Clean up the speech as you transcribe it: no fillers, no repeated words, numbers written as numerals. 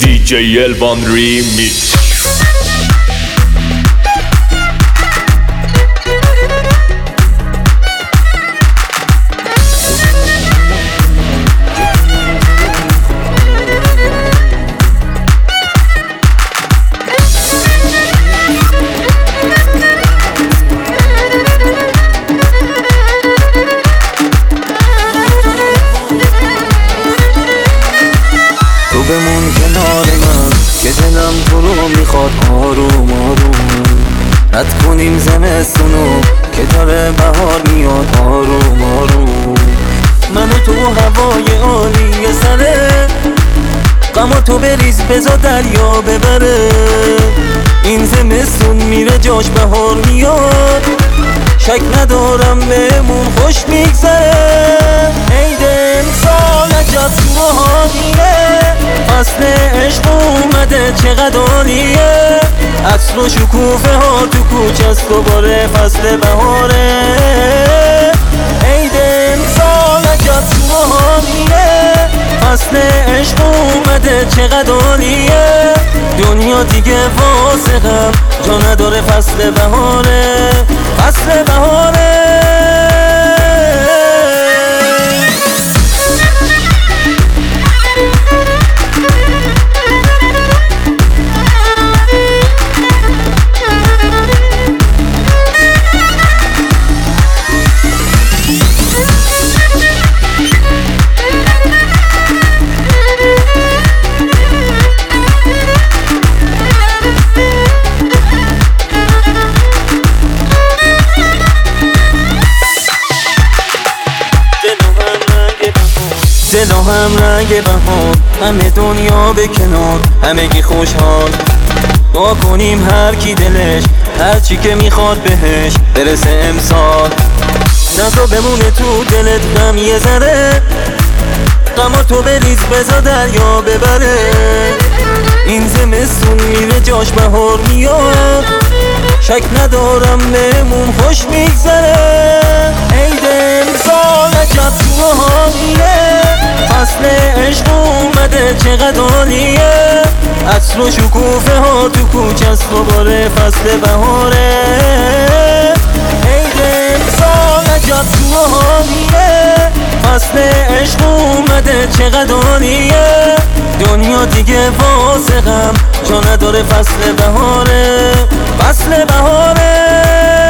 DJ Elvan Remix. بمون کنار من که دلم تو رو میخواد آروم آروم. رد کنیم زمستونو که داره بهار میاد آروم آروم. من و تو هوای عالی سره غم تو بریز بزا دریا ببره. این زمستون میره جاش بهار میاد، شک ندارم بهمون خوش میگذره. عید امسال عجب تو حالیه، فصل عشق اومده چقدر عالیه. عطر و شکوفه ها تو کوچه است دوباره فصل بهاره. عید امسال عجب تو حالیه، فصل عشق اومده چقدر عالیه. دنیا دیگه واسه غم جا نداره، فصل بهاره فصل بهاره. دل و هم رنگ بهار، همه دنیا به کنار، همگی خوشحال. دعا کنیم هر کی دلش هر چی که میخواد بهش برسه امسال. نزا بمونه تو دلت غم یه ذره، غم تو بریز بزا دریا ببره. این زمستون میره جاش بهار میاد، شک ندارم بهمون خوش میگذره. عید امسال عجب تو حالیه، فصل عشق اومده چقدر عالیه. عطر و شکوفه ها تو کوچه است دوباره فصل بهاره. عید امسال عجب تو حالیه، فصل عشق اومده چقدر عالیه. دنیا دیگه واسه غم جا نداره، فصل بهاره فصل بهاره.